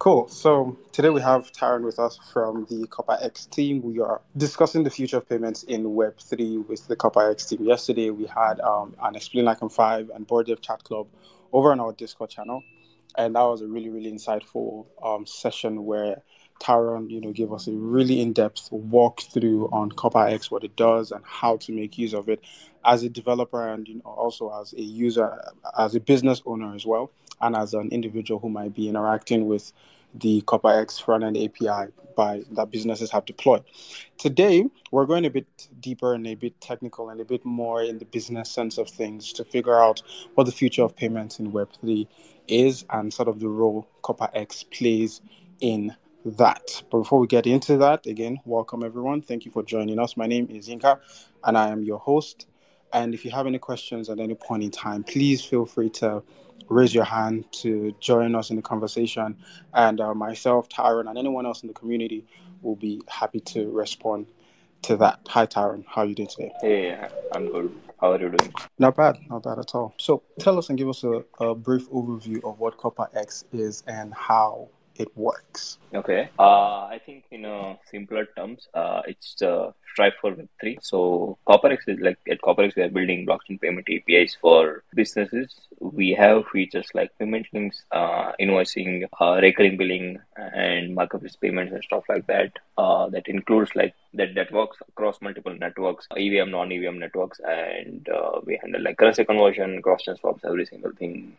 Cool. So today we have Taran with us from the Copper X team. We are discussing the future of payments in Web3 with the Copper X team. Yesterday we had an Explain Like I'm 5 and Board Dev Chat Club over on our Discord channel. And that was a really, really insightful session where Taran, gave us a really in-depth walkthrough on Copper X, what it does and how to make use of it as a developer and also as a user, as a business owner as well, and as an individual who might be interacting with the CopperX front-end API that businesses have deployed. Today, we're going a bit deeper and a bit technical and a bit more in the business sense of things to figure out what the future of payments in Web3 is and sort of the role CopperX plays in that. But before we get into that, again, welcome everyone. Thank you for joining us. My name is Yinka, and I am your host. And if you have any questions at any point in time, please feel free to raise your hand to join us in the conversation. And myself, Tyron, and anyone else in the community will be happy to respond to that. Hi, Tyron. How are you doing today? Hey, I'm good. How are you doing? Not bad at all. So tell us and give us a brief overview of what CopperX is and how it works. Okay. I think in simpler terms, it's Stripe for Web3. So CopperX is like at CopperX, we are building blockchain payment APIs for businesses. We have features like payment links, invoicing, recurring billing, and marketplace payments and stuff like that. That includes like that works across multiple networks, EVM, non-EVM networks, and we handle like currency conversion, cross-chain swaps, every single thing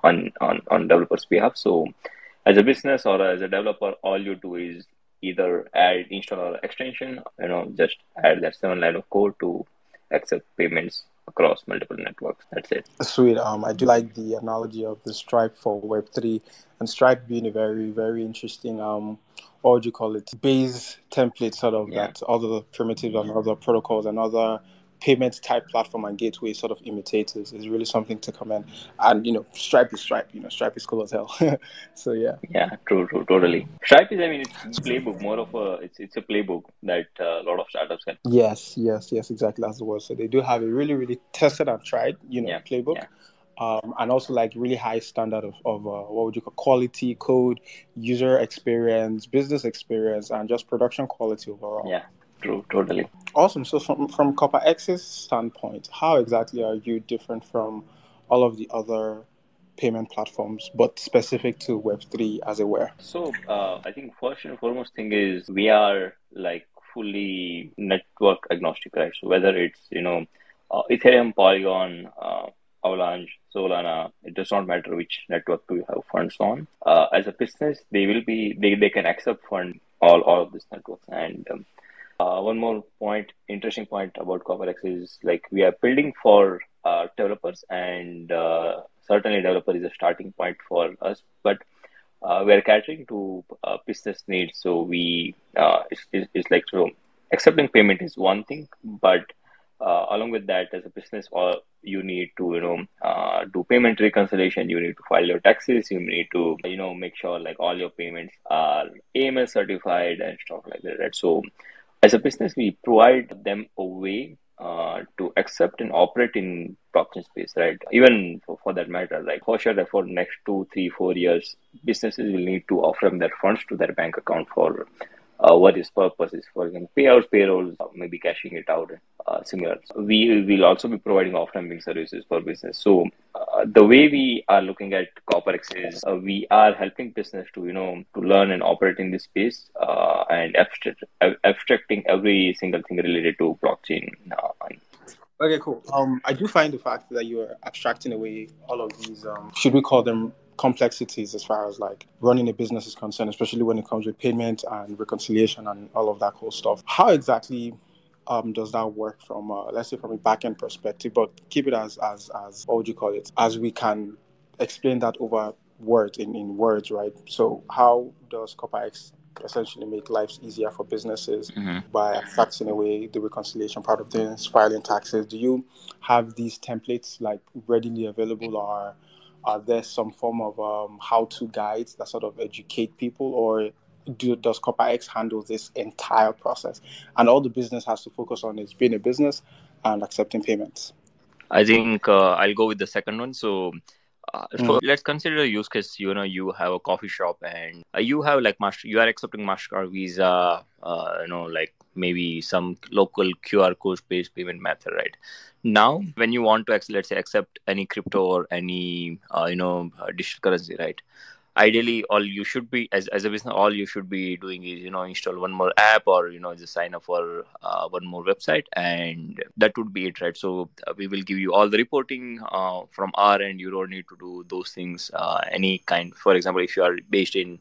on developers' behalf. So as a business or as a developer, all you do is either add, install, or extension. Just add that 7 line of code to accept payments across multiple networks. That's it. Sweet. I do like the analogy of the Stripe for Web3 and Stripe being a very, very interesting, what would you call it, base template sort of Yeah. that other primitives and other protocols and other payment type platform and gateway sort of imitators is really something to commend. And, Stripe is Stripe, Stripe is cool as hell. So, yeah. Yeah, true, totally. Stripe is, it's playbook, more of it's a playbook that a lot of startups can. Yes, exactly. That's the word. So they do have a really, really tested and tried, Yeah, playbook. yeah, And also like really high standard of what would you call quality code, user experience, business experience, and just production quality overall. yeah, true, totally. Awesome. So from Copper X's standpoint, how exactly are you different from all of the other payment platforms, but specific to Web3 as it were? So, I think first and foremost thing is we are like fully network agnostic, right? So whether it's, Ethereum, Polygon, Avalanche, Solana, it does not matter which network do you have funds on. As a business, they can accept fund all of these networks. And one more interesting point about CopperX is like we are building for developers, and certainly developer is a starting point for us, but we are catering to business needs. So it's like, so accepting payment is one thing, but along with that, as a business, or you need to do payment reconciliation, you need to file your taxes, you need to make sure like all your payments are AML certified and stuff like that, right? So as a business, we provide them a way to accept and operate in blockchain space, right? Even for that matter, like for sure that for next 2, 3, 4 years, businesses will need to offer them their funds to their bank account for various purposes, for example, payouts, payrolls, maybe cashing it out, similar. We will also be providing off-ramping services for business. So the way we are looking at CopperX is we are helping business to to learn and operate in this space and abstracting every single thing related to blockchain. Okay, cool. I do find the fact that you are abstracting away all of these, should we call them complexities as far as like running a business is concerned, especially when it comes with payment and reconciliation and all of that cool stuff. How exactly does that work from, let's say, from a back end perspective? But keep it as what would you call it? As we can explain that over words in words, right? So how does CopperX essentially make lives easier for businesses by abstracting away the reconciliation part of things, filing taxes? Do you have these templates like readily available, or are there some form of how-to guides that sort of educate people, or does CopperX handle this entire process and all the business has to focus on is being a business and accepting payments? I think I'll go with the second one. So Let's consider a use case. You have a coffee shop and you have like you are accepting Mastercard, Visa, like maybe some local QR code based payment method, right? Now, when you want to, let's say, accept any crypto or any, digital currency, right? Ideally, all you should be, as a business, all you should be doing is, install one more app, or just sign up for one more website, and that would be it, right? So we will give you all the reporting from our end. You don't need to do those things any kind. For example, if you are based in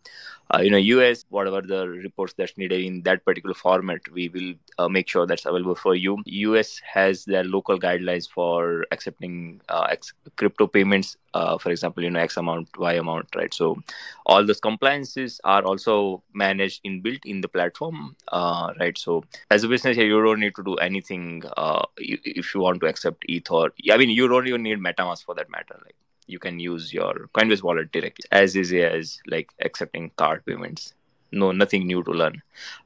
US, whatever the reports that's needed in that particular format, we will make sure that's available for you. US has their local guidelines for accepting crypto payments, for example, X amount, Y amount, right? So all those compliances are also managed built in the platform, right? So as a business, you don't need to do anything if you want to accept ETH, or I mean, you don't even need MetaMask for that matter. Like, you can use your Coinbase wallet directly, as easy as like accepting card payments. No, nothing new to learn.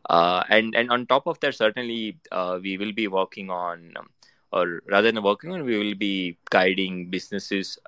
And on top of that, certainly we will be working on, or rather than working on, we will be guiding businesses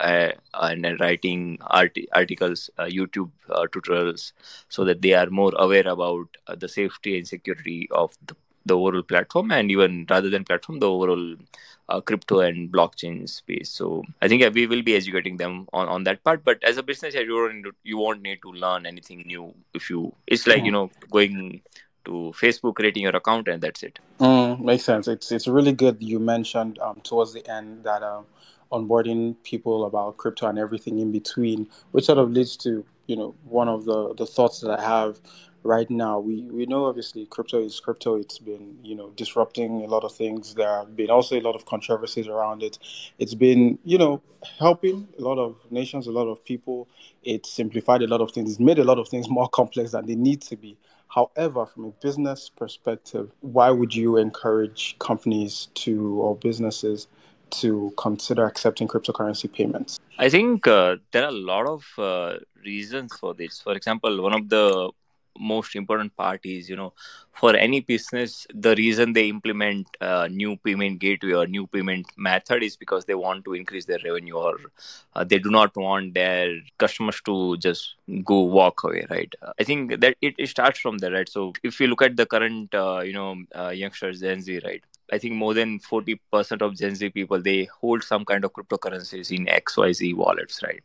and writing articles, YouTube tutorials, so that they are more aware about the safety and security of the overall platform, and even rather than platform, the overall crypto and blockchain space. So I think we will be educating them on that part. But as a business, you won't need to learn anything new. It's like going to Facebook, creating your account, and that's it. Makes sense. It's really good you mentioned towards the end that onboarding people about crypto and everything in between, which sort of leads to one of the thoughts that I have right now. We know obviously crypto is crypto. It's been disrupting a lot of things. There have been also a lot of controversies around it. It's been helping a lot of nations, a lot of people. It's simplified a lot of things. It's made a lot of things more complex than they need to be. However, from a business perspective, why would you encourage companies or businesses to consider accepting cryptocurrency payments? I think there are a lot of reasons for this. For example, one of the most important part is, for any business, the reason they implement new payment gateway or new payment method is because they want to increase their revenue, or they do not want their customers to just go walk away, right? I think that it starts from there, right? So if you look at the current, youngsters, Gen Z, right? I think more than 40% of Gen Z people, they hold some kind of cryptocurrencies in XYZ wallets, right?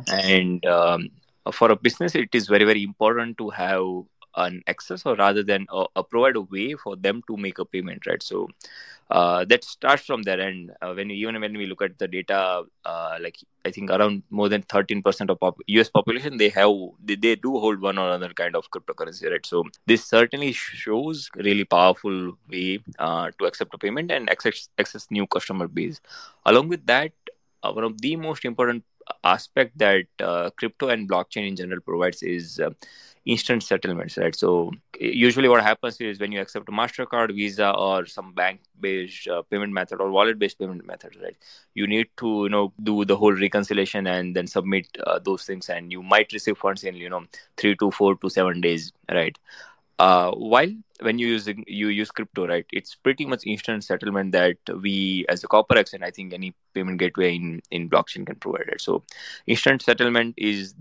And for a business, it is very, very important to have an access, or rather than provide a way for them to make a payment, right? So that starts from there. And even when we look at the data, like I think around more than 13% of US population, they do hold one or other kind of cryptocurrency, right? So this certainly shows really powerful way to accept a payment and access new customer base. Along with that, one of the most important aspect that crypto and blockchain in general provides is instant settlements, right? So usually what happens is, when you accept a Mastercard, Visa, or some bank based payment method or wallet based payment method, right, you need to do the whole reconciliation and then submit those things, and you might receive funds in 3 to 4 to 7 days, right? While when you use crypto, right, it's pretty much instant settlement that we as a Corporex, and I think any payment gateway in blockchain can provide it. So instant settlement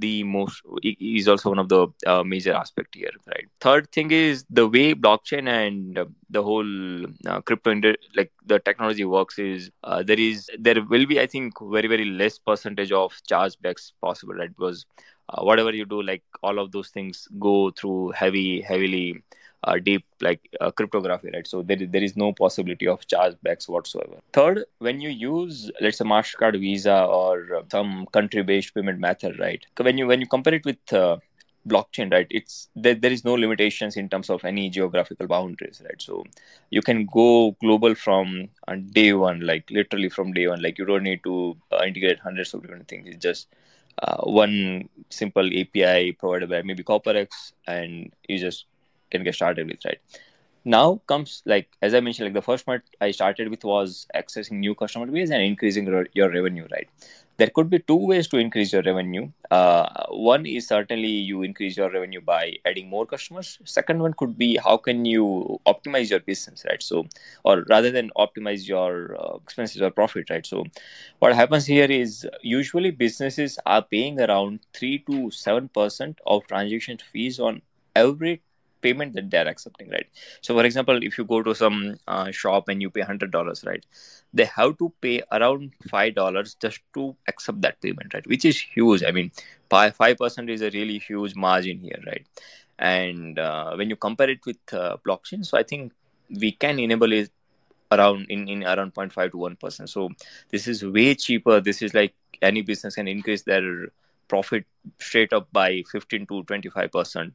is also one of the major aspect here, right? Third thing is the way blockchain and the whole like the technology works is, there will be, I think, very, very less percentage of chargebacks possible, right? Because whatever you do, like all of those things go through heavily deep, like cryptography, right? So there is no possibility of chargebacks whatsoever. Third, when you use, let's say, Mastercard, Visa, or some country based payment method, right? When you compare it with blockchain, right, there is no limitations in terms of any geographical boundaries, right? So you can go global from day one, like literally from day one. Like, you don't need to integrate hundreds of different things. It's just one simple API provided by maybe Corporex, and you just can get started with, right? Now comes, like as I mentioned, like the first part I started with was accessing new customer base and increasing your revenue, right? There could be two ways to increase your revenue. One is certainly you increase your revenue by adding more customers. Second one could be how can you optimize your business, right? So, or rather than optimize your expenses or profit, right? So, what happens here is usually businesses are paying around 3 to 7% of transaction fees on every payment that they're accepting, right? So, for example, if you go to some shop and you pay $100, right, they have to pay around $5 just to accept that payment, right? Which is huge. I mean, 5% is a really huge margin here, right? And when you compare it with blockchain, so I think we can enable it around in around 0.5 to 1%. So this is way cheaper. This is like any business can increase their profit straight up by 15 to 25%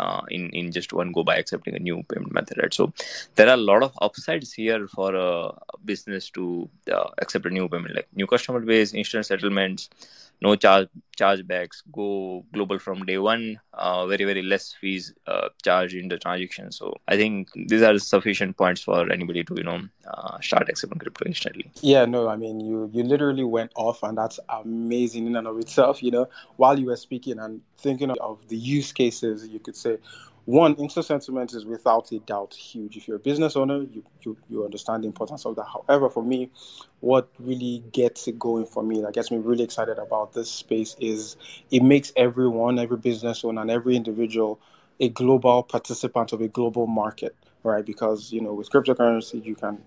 in just one go by accepting a new payment method, right? So there are a lot of upsides here for a business to accept a new payment, like new customer base, instant settlements, no chargebacks, go global from day one, very less fees charged in the transaction. So I think these are sufficient points for anybody to start accepting crypto instantly. Yeah, no, I mean, you literally went off, and that's amazing in and of itself. While you were speaking and thinking of the use cases, you could say one, instant sentiment is without a doubt huge. If you're a business owner, you understand the importance of that. However, for me, what really gets it going for me, that gets me really excited about this space, is it makes everyone, every business owner, and every individual a global participant of a global market, right? Because with cryptocurrency, you can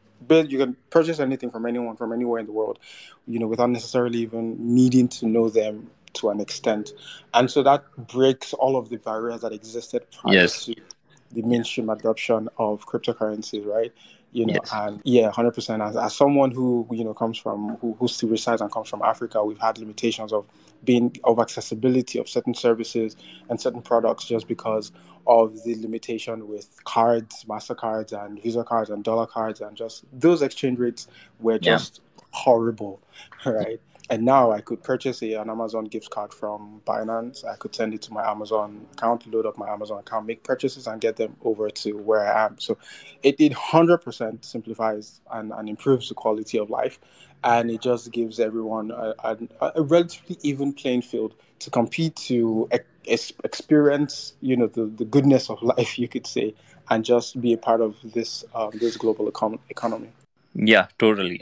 you can purchase anything from anyone from anywhere in the world, without necessarily even needing to know them to an extent. And so that breaks all of the barriers that existed prior Yes. to the mainstream adoption of cryptocurrencies, right? Yes. And yeah, 100%. As someone who comes from who still resides and comes from Africa, we've had limitations of accessibility of certain services and certain products just because of the limitation with cards, Mastercards and Visa cards and dollar cards, and just those exchange rates were Yeah. just horrible, right? And now I could purchase an Amazon gift card from Binance. I could send it to my Amazon account, load up my Amazon account, make purchases, and get them over to where I am. So it 100% simplifies and improves the quality of life. And it just gives everyone a relatively even playing field to compete, to experience, the goodness of life, you could say, and just be a part of this global economy. Yeah, totally.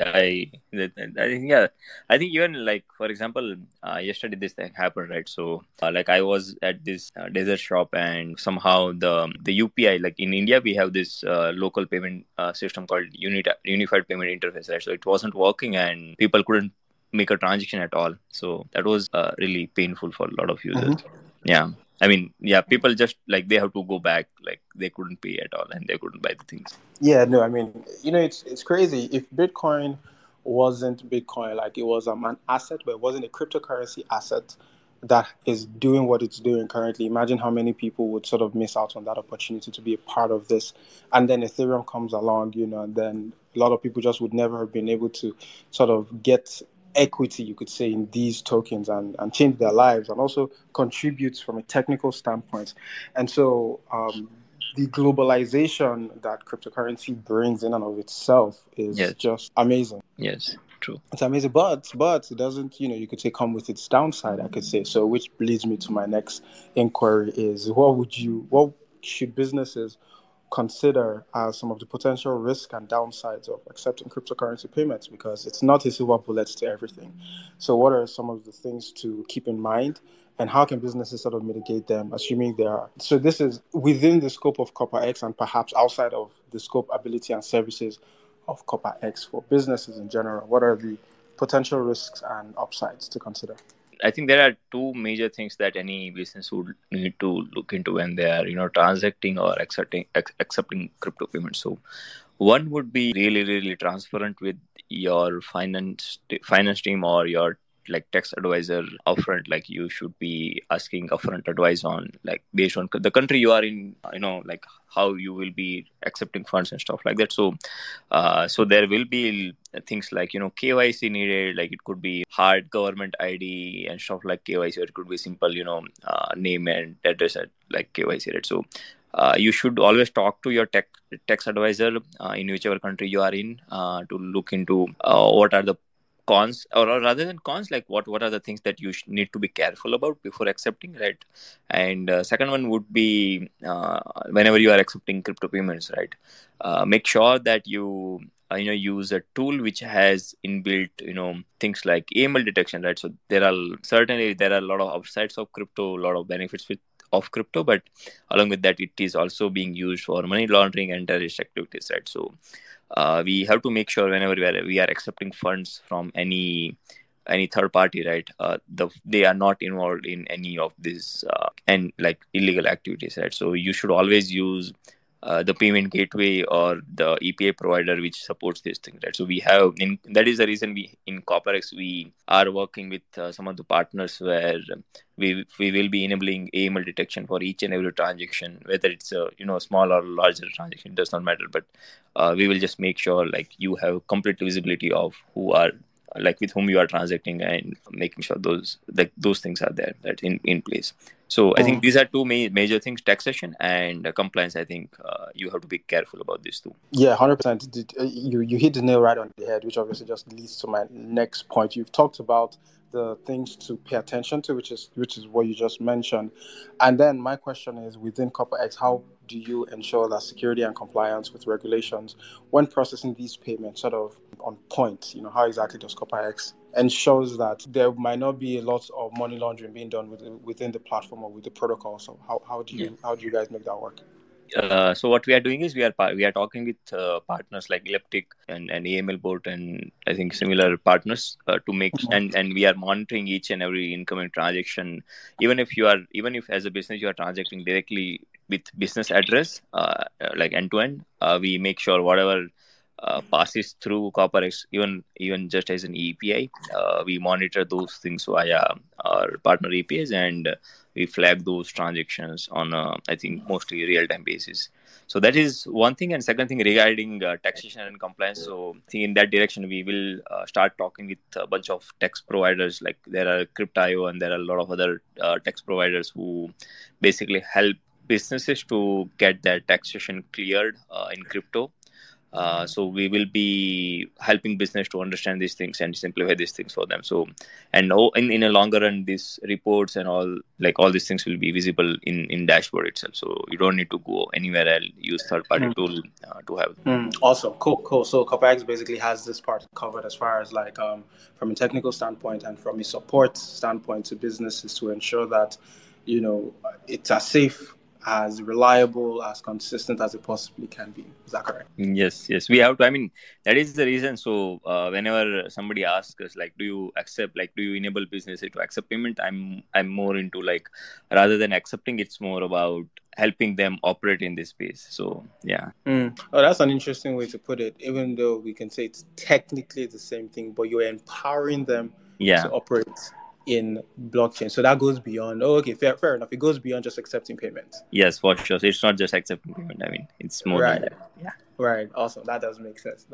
I think, yeah, I think even like for example, yesterday this thing happened, right? So like I was at this desert shop, and somehow the UPI, like in India we have this local payment system called Unified Payment Interface, right? So it wasn't working, and people couldn't make a transaction at all. So that was really painful for a lot of users. Mm-hmm. Yeah. I mean, yeah, people just like they have to go back, like they couldn't pay at all and they couldn't buy the things. Yeah, no, I mean, it's crazy. If Bitcoin wasn't Bitcoin, like it was an asset, but it wasn't a cryptocurrency asset that is doing what it's doing currently. Imagine how many people would sort of miss out on that opportunity to be a part of this. And then Ethereum comes along, and then a lot of people just would never have been able to sort of get equity, you could say, in these tokens and change their lives and also contribute from a technical standpoint. And so, the globalization that cryptocurrency brings in and of itself is Yes. just amazing. Yes. True. It's amazing, but it doesn't, you could say, come with its downside, I could say. So, which leads me to my next inquiry: is what should businesses consider as some of the potential risks and downsides of accepting cryptocurrency payments? Because it's not a silver bullet to everything. So, what are some of the things to keep in mind, and how can businesses sort of mitigate them, assuming there are? So, this is within the scope of Copper X and perhaps outside of the scope, ability, and services of Copper X for businesses in general. What are the potential risks and upsides to consider? I think there are two major things that any business would need to look into when they are, transacting or accepting crypto payments. So, one would be really transparent with your finance team or your like tax advisor upfront. Like you should be asking upfront advice on like based on the country you are in, like how you will be accepting funds and stuff like that. So there will be things like KYC needed. Like it could be hard government ID and stuff like KYC, or it could be simple name and address at like KYC, right? So you should always talk to your tax advisor in whichever country you are in to look into what are the cons, or rather than cons, like what are the things that you need to be careful about before accepting, right? And second one would be whenever you are accepting crypto payments, right, make sure that you use a tool which has inbuilt things like AML detection, right? So there are a lot of upsides of crypto, a lot of benefits of crypto, but along with that, it is also being used for money laundering and terrorist activities, right? So we have to make sure whenever we are accepting funds from any third party, right, they are not involved in any of these and like illegal activities, right? So you should always use the payment gateway or the EPA provider which supports this thing, right? So that is the reason we in CopperX we are working with some of the partners where we will be enabling AML detection for each and every transaction, whether it's a small or larger transaction, it does not matter. But we will just make sure like you have complete visibility of who are like with whom you are transacting, and making sure those things are there, that in place. So I think these are two major things: taxation and compliance. I think you have to be careful about these two. Yeah, 100%. You hit the nail right on the head, which obviously just leads to my next point. You've talked about the things to pay attention to, which is what you just mentioned. And then my question is, within CopperX, how do you ensure that security and compliance with regulations when processing these payments sort of on point? How exactly does CopperX ensures that there might not be a lot of money laundering being done within the platform or with the protocol? So how do you guys make that work? So what we are doing is we are talking with partners like Elliptic and AML Board, and I think similar partners to make, and we are monitoring each and every incoming transaction. Even if as a business you are transacting directly with business address, like end to end, we make sure whatever passes through CopperX, even just as an API, we monitor those things via our partner APIs, and we flag those transactions on I think mostly real time basis. So that is one thing. And second thing regarding taxation and compliance. So I think in that direction we will start talking with a bunch of tax providers. Like there are Crypto.io and there are a lot of other tax providers who basically help businesses to get their taxation cleared in crypto. So we will be helping business to understand these things and simplify these things for them. So, and in a longer run, these reports and all these things will be visible in dashboard itself. So you don't need to go anywhere else, use third party tool to have them. Awesome, cool. So CopperX basically has this part covered as far as like from a technical standpoint and from a support standpoint to businesses to ensure that it's as safe, as reliable, as consistent as it possibly can be. Is that correct? Yes, we have to. I mean, that is the reason. So whenever somebody asks us, like, do you enable businesses to accept payment? I'm more into like, rather than accepting, it's more about helping them operate in this space. So yeah. Oh, that's an interesting way to put it. Even though we can say it's technically the same thing, but you're empowering them to operate in blockchain. So that goes beyond. Oh, okay, fair enough. It goes beyond just accepting payments. Yes, for sure. So it's not just accepting payment. I mean, it's more than that. Yeah. Right. Awesome. That does make sense.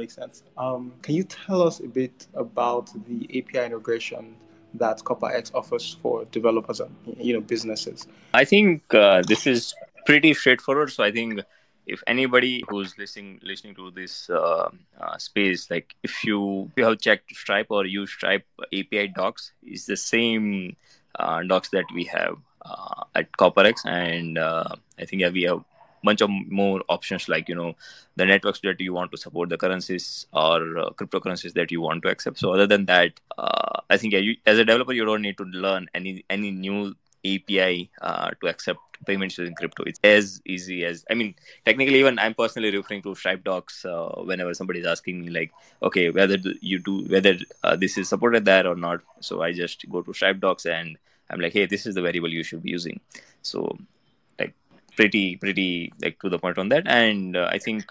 Can you tell us a bit about the API integration that CopperX offers for developers and businesses? I think this is pretty straightforward. So I think if anybody who's listening to this space, like if you have checked Stripe or use Stripe API docs, it's the same docs that we have at CopperX, and I think we have bunch of more options, like the networks that you want to support, the currencies or cryptocurrencies that you want to accept. So other than that, I think as a developer you don't need to learn any new API to accept payments using crypto. It's as easy as, I mean, technically, even I'm personally referring to Stripe docs whenever somebody is asking me, like, okay, whether this is supported there or not. So I just go to Stripe docs and I'm like, hey, this is the variable you should be using. So like pretty like to the point on that. And I think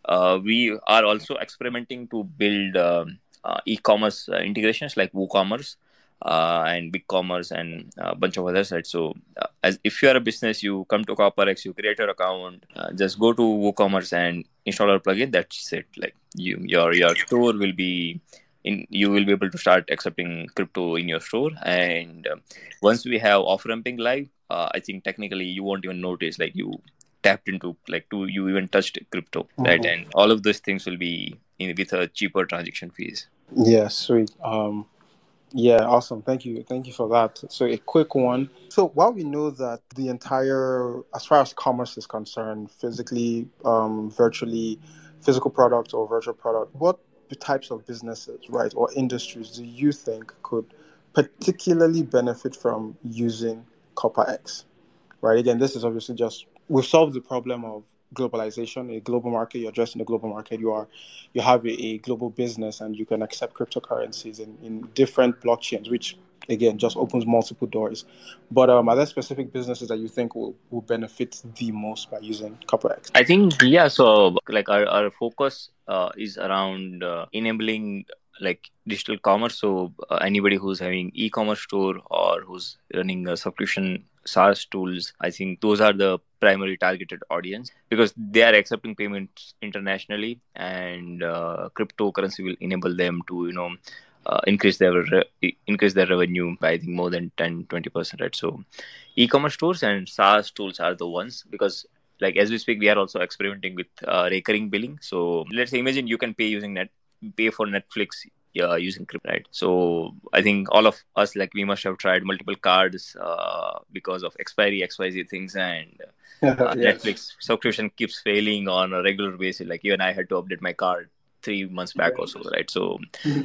we are also experimenting to build e-commerce integrations like WooCommerce and BigCommerce and a bunch of other sites. So as if you are a business, you come to CopperX, you create your account, just go to WooCommerce and install our plugin. That's it. Like your store will be you will be able to start accepting crypto in your store. And once we have off ramping live, I think technically you won't even notice, like you tapped into, like, you even touched crypto, right? And all of those things will be with a cheaper transaction fees. Yeah, sweet. Yeah, awesome. Thank you for that. So a quick one. So while we know that the entire, as far as commerce is concerned, physically, virtually, physical product or virtual product, what types of businesses, right, or industries do you think could particularly benefit from using Copper X? Right. Again, this is obviously just we've solved the problem of globalization, a global market. You're addressing the global market. You have a global business, and you can accept cryptocurrencies in different blockchains, which again just opens multiple doors. But are there specific businesses that you think will benefit the most by using CopperX? I think, yeah. So, like, our focus is around enabling, like, digital commerce. So anybody who's having e-commerce store or who's running a subscription SaaS tools, I think those are the primary targeted audience, because they are accepting payments internationally, and cryptocurrency will enable them to, increase their revenue by, I think, more than 10-20%, right? So e-commerce stores and SaaS tools are the ones, because, like, as we speak, we are also experimenting with recurring billing. So let's say, imagine you can pay for Netflix using crypto, right? So I think all of us, like, we must have tried multiple cards because of expiry XYZ things, and Yes. Netflix subscription keeps failing on a regular basis. Like, even I had to update my card 3 months back or so, right? So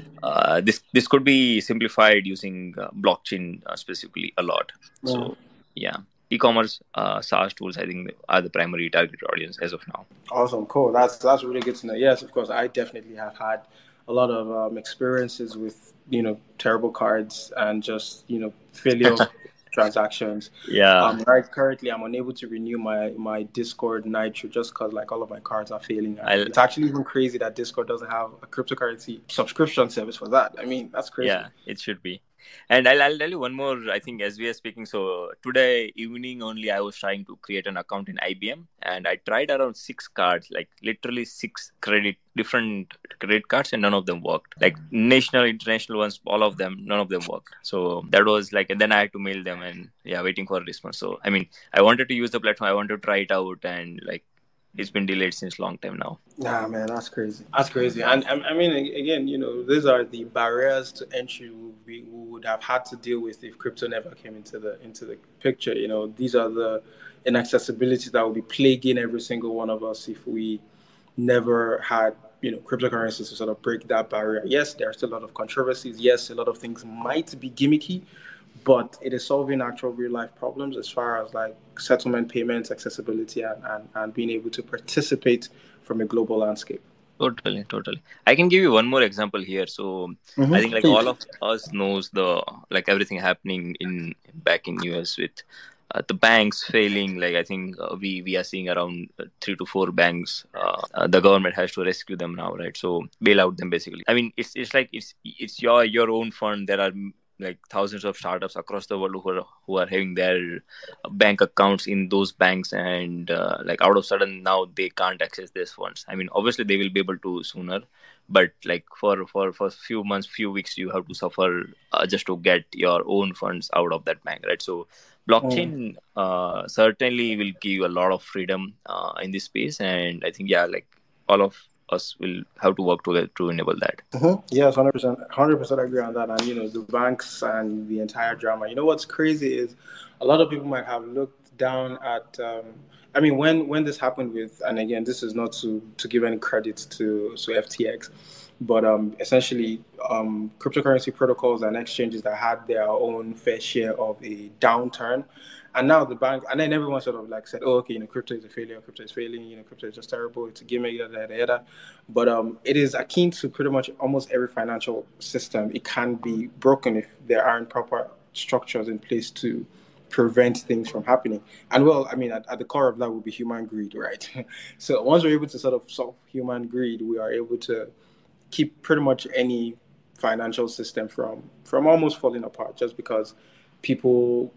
this could be simplified using blockchain specifically a lot. Yeah. So yeah, e-commerce SaaS tools, I think, are the primary target audience as of now. Awesome, cool. That's really good to know. Yes, of course, I definitely have had a lot of experiences with terrible cards and just failure transactions. Yeah, Right, currently I'm unable to renew my Discord Nitro just because like all of my cards are failing, and I'll it's actually even crazy that Discord doesn't have a cryptocurrency subscription service for that. I mean, that's crazy. Yeah, it should be. And I'll tell you one more, I think, as we are speaking. So today evening only, I was trying to create an account in IBM, and I tried around six cards, like literally six different credit cards, and none of them worked. Like national, international ones, all of them, none of them worked. So that was like, and then I had to mail them, and yeah, waiting for a response. So I mean, I wanted to use the platform, I wanted to try it out, and like, it's been delayed since long time now. Nah, man, that's crazy. That's crazy. And I mean, again, these are the barriers to entry we would have had to deal with if crypto never came into the picture. These are the inaccessibilities that will be plaguing every single one of us if we never had cryptocurrencies to sort of break that barrier. Yes, there are still a lot of controversies. Yes, a lot of things might be gimmicky, but it is solving actual real life problems as far as like settlement payments, accessibility, and being able to participate from a global landscape. Totally, totally. I can give you one more example here. So I think, like, Please. all of us knows the, like, everything happening in back in US with the banks failing. Like, I think we are seeing around 3 to 4 banks. The government has to rescue them now, right? So bail out them basically. I mean, it's like it's your own fund. There are like thousands of startups across the world who are having their bank accounts in those banks, and like, out of sudden now they can't access these funds. I mean, obviously they will be able to sooner, but like, for few months, few weeks, you have to suffer just to get your own funds out of that bank, right? So blockchain certainly will give you a lot of freedom in this space, and I think, yeah, like, all of us will have to work together to enable that. Yes, 100%, 100% agree on that. And the banks and the entire drama. What's crazy is a lot of people might have looked down at. I mean, when this happened with, and again, this is not to give any credit to FTX, but essentially, cryptocurrency protocols and exchanges that had their own fair share of a downturn. And now the bank, and then everyone sort of like said, "Oh, okay, crypto is a failure. Crypto is failing. Crypto is just terrible. It's a gimmick, yada yada yada." But it is akin to pretty much almost every financial system. It can be broken if there aren't proper structures in place to prevent things from happening. And well, I mean, at the core of that would be human greed, right? So once we're able to sort of solve human greed, we are able to keep pretty much any financial system from almost falling apart, just because people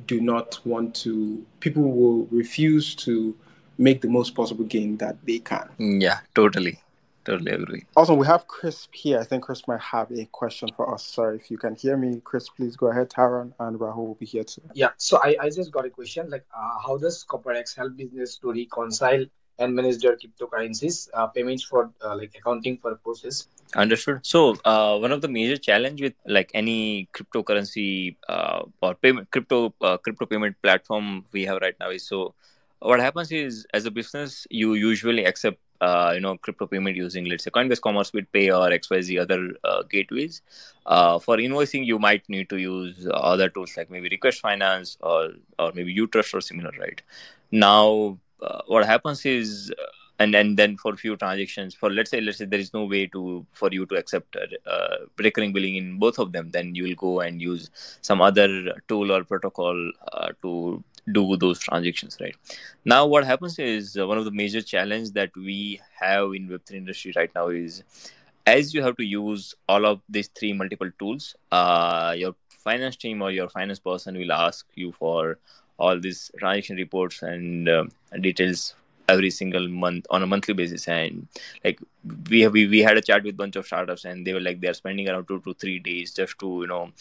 people will refuse to make the most possible gain that they can. Yeah, totally. totally agree. Awesome. We have Chris here. I think Chris might have a question for us. Sorry if you can hear me. Chris, please go ahead. Taran and Rahul will be here too. Yeah, so I just got a question like how does CopperX help business to reconcile and manage their cryptocurrencies payments for like accounting purposes? Understood. So, one of the major challenge with like any cryptocurrency or crypto payment platform we have right now is, so what happens is, as a business you usually accept crypto payment using, let's say, Coinbase Commerce, BitPay, or XYZ other gateways. For invoicing you might need to use other tools like maybe Request Finance or maybe Utrust or similar, right? Now what happens is, and then for few transactions, for let's say there is no way to for you to accept recurring billing in both of them, then you will go and use some other tool or protocol to do those transactions, right? Now what happens is, one of the major challenge that we have in Web3 industry right now is, as you have to use all of these three multiple tools, your finance team or your finance person will ask you for all these transaction reports and details every single month on a monthly basis. And like we had a chat with a bunch of startups, and they were like they're spending around 2 to 3 days just to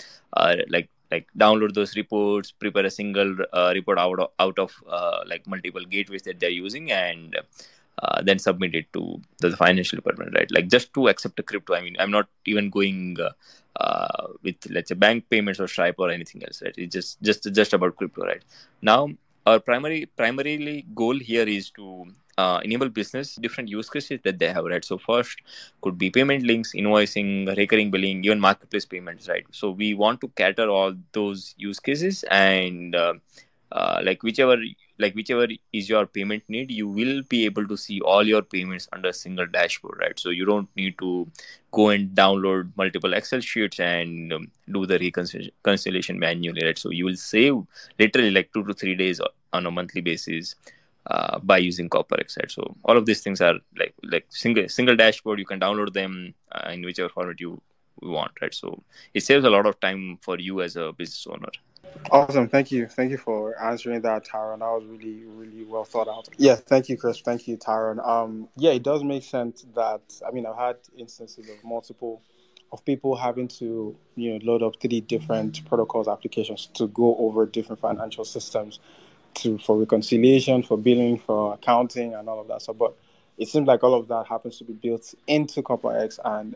like download those reports, prepare a single report out of like multiple gateways that they're using, and then submit it to the financial department, right? Like just to accept a crypto. I mean, I'm not even going with, let's say, bank payments or Stripe or anything else, right? It's just about crypto, right? Now, our primarily goal here is to enable business different use cases that they have, right? So first could be payment links, invoicing, recurring billing, even marketplace payments, right? So we want to cater all those use cases, and like whichever is your payment need, you will be able to see all your payments under a single dashboard, right? So you don't need to go and download multiple Excel sheets and do the reconciliation manually, right? So you will save literally like 2 to 3 days on a monthly basis by using CopperX, right? So all of these things are like single dashboard. You can download them in whichever format you want, right? So it saves a lot of time for you as a business owner. Awesome. Thank you for answering that, Tyron. That was really, really well thought out. Yeah, thank you, Chris. Thank you, Tyron. Yeah, it does make sense that, I mean, I've had instances of multiple of people having to, load up 3 different protocols applications to go over different financial systems for reconciliation, for billing, for accounting, and all of that stuff. But it seems like all of that happens to be built into CopperX, and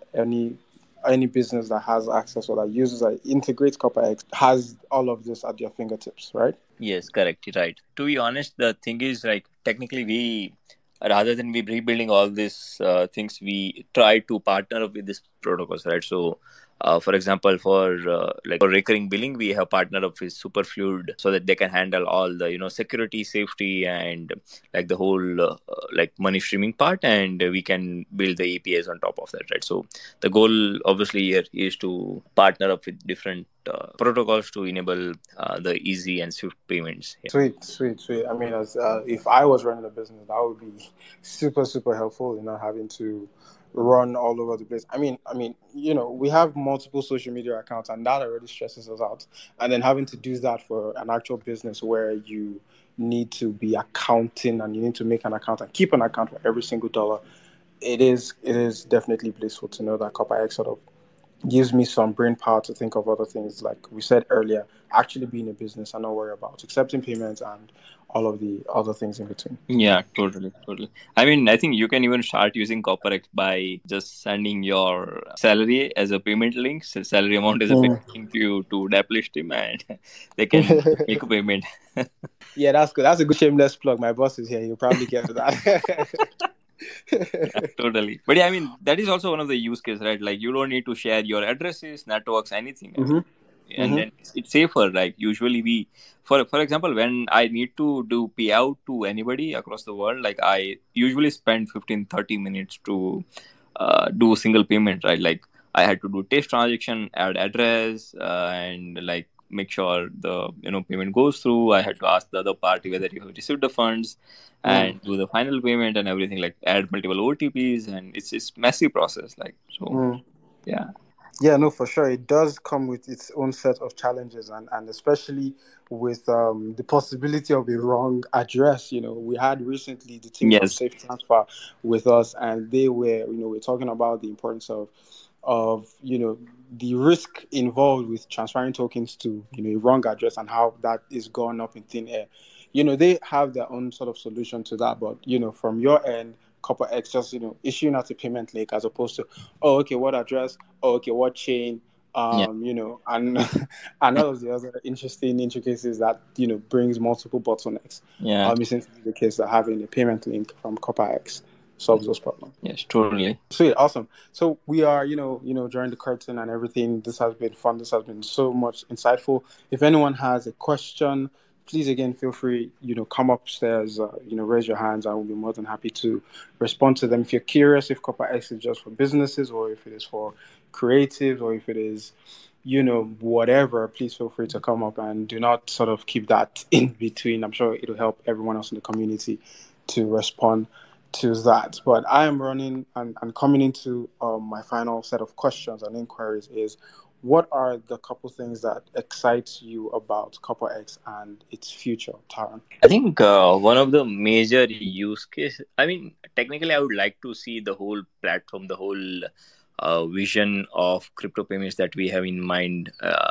any business that has access or that uses or integrates CopperX has all of this at their fingertips, right? Yes, correct. Right. To be honest, the thing is, like, technically, rather than we rebuilding all these things, we try to partner up with these protocols, right? So, for example, for recurring billing, we have partnered up with Superfluid so that they can handle all the security, safety, and like the whole like money streaming part, and we can build the APIs on top of that, right? So the goal, obviously, here is to partner up with different protocols to enable the easy and swift payments. Yeah. Sweet. I mean, as if I was running a business, that would be super, super helpful. Not having to run all over the place. I mean, we have multiple social media accounts, and that already stresses us out. And then having to do that for an actual business where you need to be accounting and you need to make an account and keep an account for every single dollar. It is definitely blissful to know that CopperX sort of gives me some brain power to think of other things, like we said earlier, actually being a business and not worry about accepting payments and all of the other things in between. Yeah, totally. I mean, I think you can even start using CopperX by just sending your salary as a payment link. So salary amount is a payment link to Dapplish team, and they can make a payment. Yeah, that's good. That's a good shameless plug. My boss is here. He'll probably get to that. Yeah, totally. But yeah, I mean, that is also one of the use cases, right? Like, you don't need to share your addresses, networks, anything. And then it's safer. Like, usually for example, when I need to do payout to anybody across the world, like, I usually spend 15-30 minutes to do a single payment, right? Like, I had to do test transaction, add address, and like make sure the payment goes through. I had to ask the other party whether you have received the funds, and do the final payment and everything, like add multiple OTPs, and it's massive process, like, so. Yeah. Yeah, no, for sure. It does come with its own set of challenges, and especially with the possibility of a wrong address. We had recently the team from Yes. Safe Transfer with us, and they were, we're talking about the importance of the risk involved with transferring tokens to a wrong address and how that is gone up in thin air. They have their own sort of solution to that, but from your end, Copper X just issuing out a payment link as opposed to, oh, okay, what address? Oh, okay, what chain? Yeah. And and all of the other interesting intricacies that brings multiple bottlenecks. Yeah. It seems to be the case that having a payment link from Copper X solves those problems. Yes, totally. Sweet, awesome. So we are, during the curtain and everything. This has been fun. This has been so much insightful. If anyone has a question, please again feel free, come upstairs, raise your hands. I will be more than happy to respond to them. If you're curious if Copper X is just for businesses or if it is for creatives or if it is, whatever, please feel free to come up and do not sort of keep that in between. I'm sure it'll help everyone else in the community to respond to that. But I am running and coming into my final set of questions and inquiries is, what are the couple things that excites you about Copper X and its future, Taran? I think one of the major use case. I mean, technically, I would like to see the whole platform, the whole vision of crypto payments that we have in mind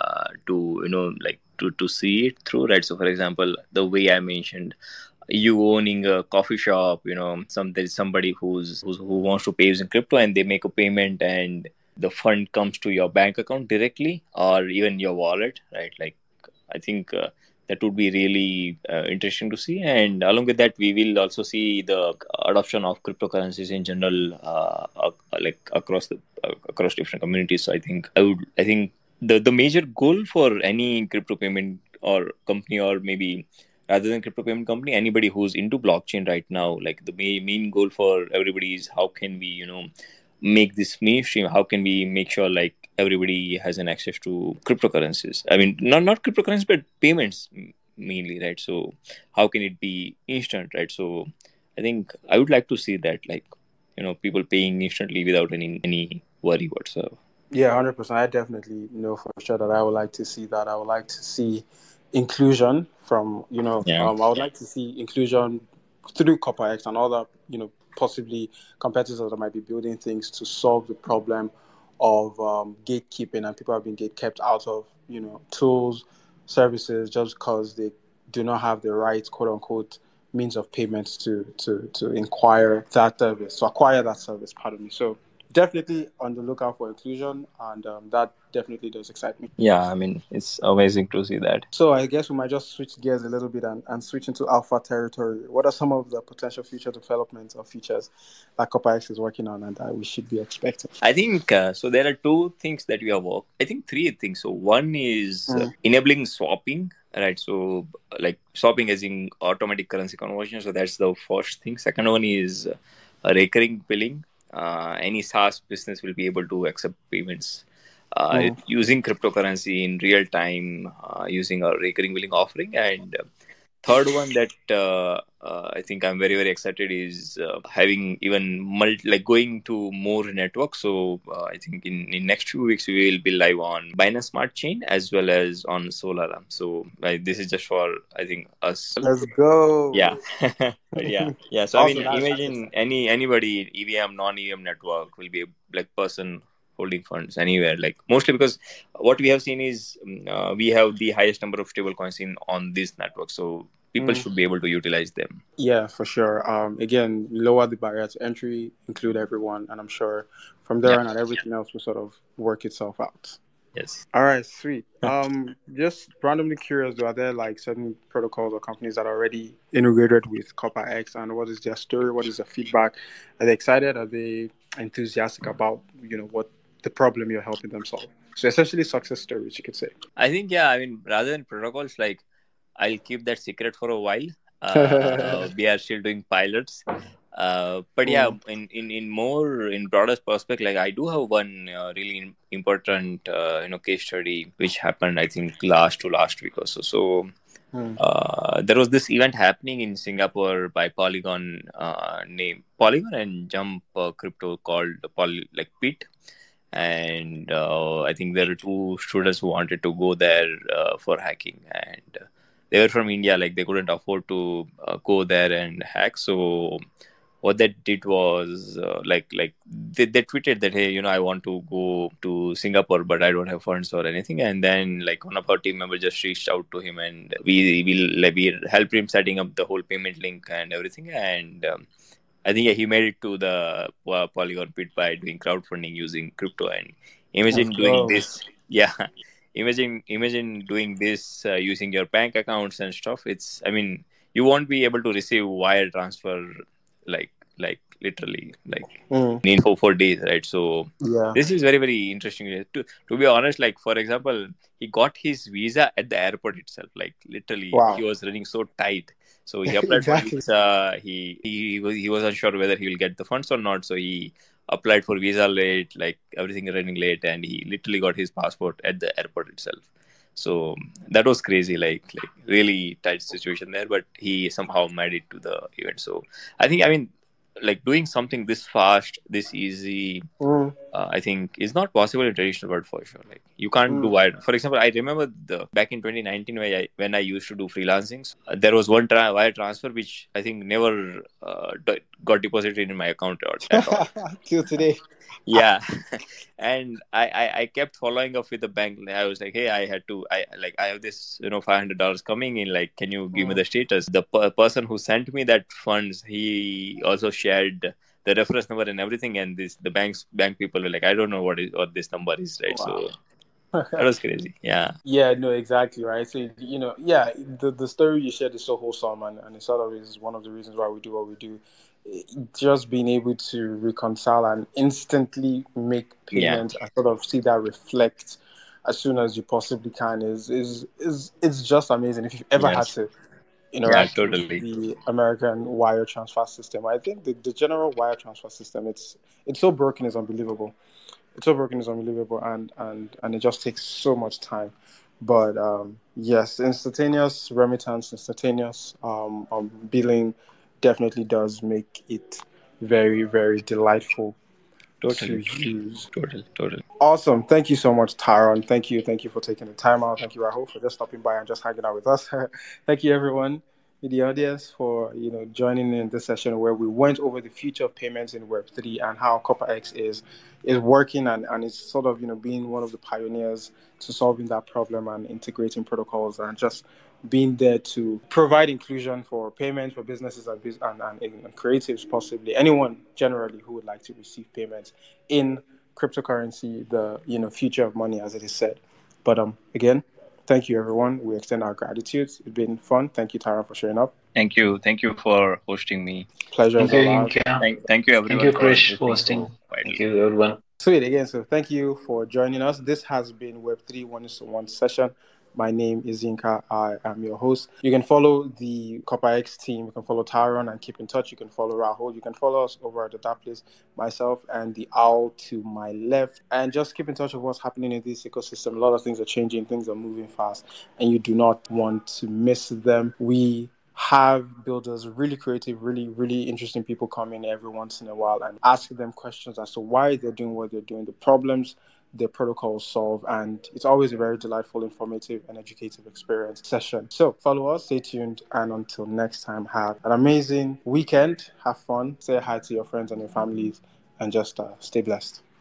to like to see it through, right? So, for example, the way I mentioned, you owning a coffee shop, there's somebody who wants to pay using crypto, and they make a payment, and the fund comes to your bank account directly or even your wallet, right? Like, I think that would be really interesting to see. And along with that, we will also see the adoption of cryptocurrencies in general, like across different communities. So I think the major goal for any crypto payment or company, or maybe rather than crypto payment company, anybody who's into blockchain right now, like the main goal for everybody is how can we make this mainstream, how can we make sure like everybody has an access to cryptocurrencies. I mean, not cryptocurrencies, but payments mainly, right? So how can it be instant, right? So I think I would like to see that, like, people paying instantly without any worry whatsoever. Yeah, 100%. I definitely know for sure that I would like to see that. I would like to see inclusion from, Yeah. I would like to see inclusion through Copper X and other, possibly competitors that might be building things to solve the problem of gatekeeping, and people have been gatekept out of, tools, services, just because they do not have the right, quote unquote, means of payments to inquire that service, to acquire that service, pardon me. So definitely on the lookout for inclusion, and that definitely does excite me. Yeah, I mean, it's amazing to see that. So I guess we might just switch gears a little bit and switch into alpha territory. What are some of the potential future developments or features that Copper X is working on and that we should be expecting? I think so. There are two things that we have worked. I think three things. So one is enabling swapping, right? So like swapping as in automatic currency conversion. So that's the first thing. Second one is recurring billing. Any SaaS business will be able to accept payments using cryptocurrency in real time, using our recurring billing offering. And third one that I think I'm very excited is having even like going to more networks. So I think in next few weeks we will be live on Binance Smart Chain as well as on Solana. So this is just for, I think, us. Let's go. Yeah. Yeah. So Awesome. I mean, imagine anybody EVM, non-EVM network will be like person holding funds anywhere. Like mostly because what we have seen is we have the highest number of stable coins on this network, so people should be able to utilize them. Yeah, for sure. Again, lower the barrier to entry, include everyone, and I'm sure from there on, everything else will sort of work itself out. Yes. All right, sweet. Just randomly curious, are there like certain protocols or companies that are already integrated with Copper X, and what is their story? What is the feedback? Are they excited? Are they enthusiastic about what the problem you're helping them solve? So essentially, success stories, you could say. I think I mean, rather than protocols, like I'll keep that secret for a while. We are still doing pilots. But yeah, in more in broader perspective, like I do have one really important case study which happened, I think, last week or so. So there was this event happening in Singapore by Polygon, named Polygon and Jump Crypto, called like PIT. and I think there were two students who wanted to go there for hacking, and they were from India. Like they couldn't afford to go there and hack. So what they did was they tweeted that, hey, I want to go to Singapore, but I don't have funds or anything. And then like one of our team members just reached out to him, and we helped him setting up the whole payment link and everything. And I think, yeah, he made it to the Polygon pit by doing crowdfunding using crypto. And Let's imagine doing go. this, yeah. Imagine doing this using your bank accounts and stuff. I mean, you won't be able to receive wire transfer like literally like Mm, in for days, right? So yeah. this is very very interesting. To be honest, like for example, he got his visa at the airport itself. Like literally, he Wow. was running so tight. So he applied for Exactly. visa. He was unsure whether he will get the funds or not. So he applied for visa late, like everything running late, and he literally got his passport at the airport itself. So that was crazy, like really tight situation there. But he somehow made it to the event. So I mean, like doing something this fast, this easy, Mm, I think is not possible in traditional world for sure. Like you can't do mm. wire. For example, I remember the back in 2019 when I used to do freelancing. There was one wire transfer which I think never got deposited in my account at all. Till today. Yeah. And I kept following up with the bank. I was like, hey, I have this $500 coming in, like can you give me Mm. the status? The person who sent me that funds, he also shared the reference number and everything, and the bank people were like, I don't know what this number is, right? Wow. So that was crazy. Yeah. Yeah, no, exactly, right. So, yeah, the story you shared is so wholesome, and it sort of is one of the reasons why we do what we do. Just being able to reconcile and instantly make Yeah. payments and sort of see that reflect as soon as you possibly can is it's just amazing. If you've ever had Yes. to Yeah, interact with totally. the American wire transfer system, I think the general wire transfer system, it's so broken, it's unbelievable. It's so broken, it's unbelievable, and it just takes so much time. But yes, instantaneous remittance, instantaneous billing definitely does make it very, very delightful to Totally. use. Totally. Awesome. Thank you so much, Tyron. Thank you. Thank you for taking the time out. Thank you, Rahul, for just stopping by and just hanging out with us. Thank you, everyone in the audience, for joining in this session where we went over the future of payments in Web3 and how CopperX is working and is sort of being one of the pioneers to solving that problem and integrating protocols and just being there to provide inclusion for payments for businesses and creatives, possibly anyone generally who would like to receive payments in cryptocurrency, the future of money, as it is said. But again, thank you, everyone. We extend our gratitude. It's been fun. Thank you, Tara, for showing up. Thank you for hosting me. Pleasure is Thank you, all ours. Inka. Thank you Thank everyone you, for Krish, for listening hosting. so Thank widely. you, everyone. Sweet again. So thank you for joining us. This has been Web3 1-1 session. My name is Zinka. I am your host. You can follow the Copper X team. You can follow Tyron and keep in touch. You can follow Rahul. You can follow us over at the That Place, myself and the owl to my left. And just keep in touch with what's happening in this ecosystem. A lot of things are changing. Things are moving fast. And you do not want to miss them. We have builders, really creative, really, really interesting people come in every once in a while and ask them questions as to why they're doing what they're doing, the problems their protocols solve, and it's always a very delightful, informative, and educative experience session. So follow us, stay tuned, and until next time, have an amazing weekend, have fun, say hi to your friends and your families, and just stay blessed.